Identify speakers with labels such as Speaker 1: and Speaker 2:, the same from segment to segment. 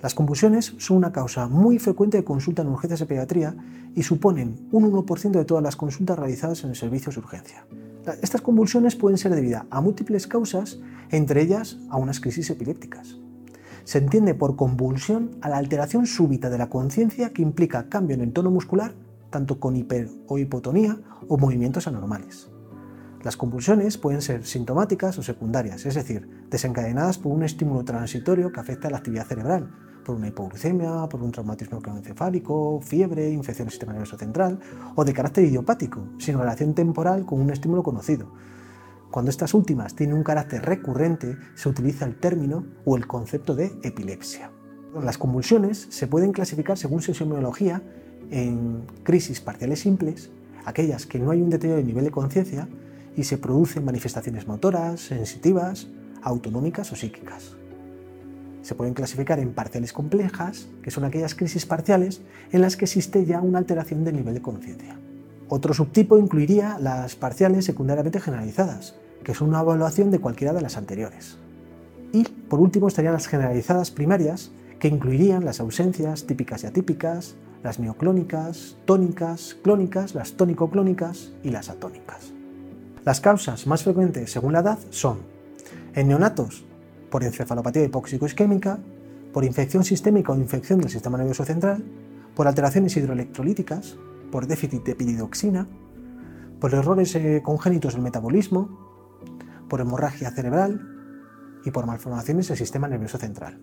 Speaker 1: Las convulsiones son una causa muy frecuente de consulta en urgencias de pediatría y suponen un 1% de todas las consultas realizadas en el servicio de urgencia. Estas convulsiones pueden ser debidas a múltiples causas, entre ellas a unas crisis epilépticas. Se entiende por convulsión a la alteración súbita de la conciencia que implica cambio en el tono muscular, tanto con hiper o hipotonía o movimientos anormales. Las convulsiones pueden ser sintomáticas o secundarias, es decir, desencadenadas por un estímulo transitorio que afecta a la actividad cerebral, por una hipoglucemia, por un traumatismo craneoencefálico, fiebre, infección del sistema nervioso central o de carácter idiopático, sin relación temporal con un estímulo conocido. Cuando estas últimas tienen un carácter recurrente, se utiliza el término o el concepto de epilepsia. Las convulsiones se pueden clasificar según su semiología en crisis parciales simples, aquellas que no hay un deterioro de nivel de conciencia y se producen manifestaciones motoras, sensitivas, autonómicas o psíquicas. Se pueden clasificar en parciales complejas, que son aquellas crisis parciales en las que existe ya una alteración del nivel de conciencia. Otro subtipo incluiría las parciales secundariamente generalizadas, que son una evaluación de cualquiera de las anteriores. Y por último estarían las generalizadas primarias, que incluirían las ausencias típicas y atípicas, las mioclónicas, tónicas, clónicas, las tónico-clónicas y las atónicas. Las causas más frecuentes según la edad son: en neonatos, por encefalopatía hipóxico-isquémica, por infección sistémica o infección del sistema nervioso central, por alteraciones hidroelectrolíticas, por déficit de piridoxina, por errores congénitos del metabolismo, por hemorragia cerebral y por malformaciones del sistema nervioso central.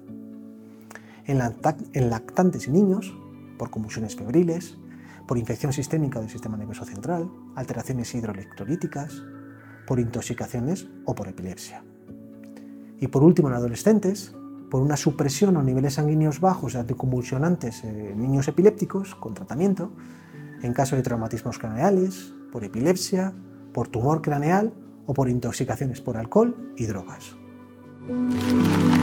Speaker 1: En lactantes y niños, por convulsiones febriles, por infección sistémica del sistema nervioso central, alteraciones hidroelectrolíticas, por intoxicaciones o por epilepsia. Y por último, en adolescentes, por una supresión o niveles sanguíneos bajos de anticonvulsionantes en niños epilépticos con tratamiento, en caso de traumatismos craneales, por epilepsia, por tumor craneal o por intoxicaciones por alcohol y drogas.